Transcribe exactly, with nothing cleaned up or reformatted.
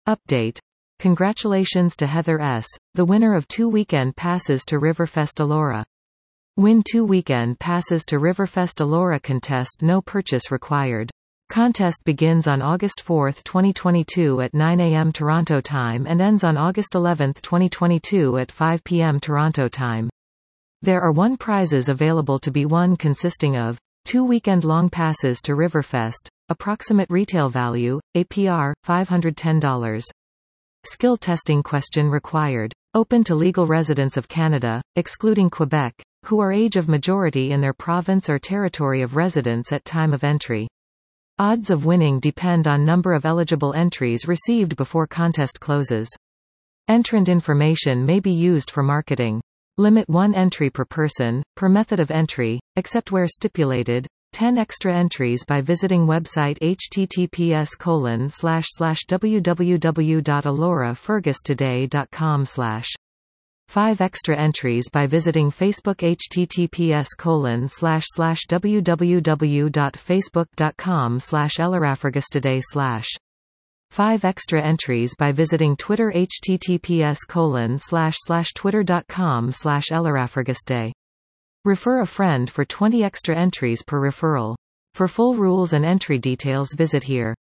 Update. Congratulations to Heather S., the winner of two weekend passes to Riverfest Elora. Win two weekend passes to Riverfest Elora contest, no purchase required. Contest begins on August fourth twenty twenty-two at nine A M Toronto time and ends on August eleventh twenty twenty-two at five P M Toronto time. There are one prizes available to be won consisting of two weekend-long passes to Riverfest, approximate retail value, A P R, five hundred ten dollars. Skill testing question required. Open to legal residents of Canada, excluding Quebec, who are age of majority in their province or territory of residence at time of entry. Odds of winning depend on number of eligible entries received before contest closes. Entrant information may be used for marketing. Limit one entry per person, per method of entry, except where stipulated. ten extra entries by visiting website https colon slash slash www.elorafergustoday.com slash. five extra entries by visiting Facebook https colon slash slash www.facebook.com slash elorafergustoday slash. five extra entries by visiting Twitter https colon slash slash twitter.com slash elorafergusday. Refer a friend for twenty extra entries per referral. For full rules and entry details visit here.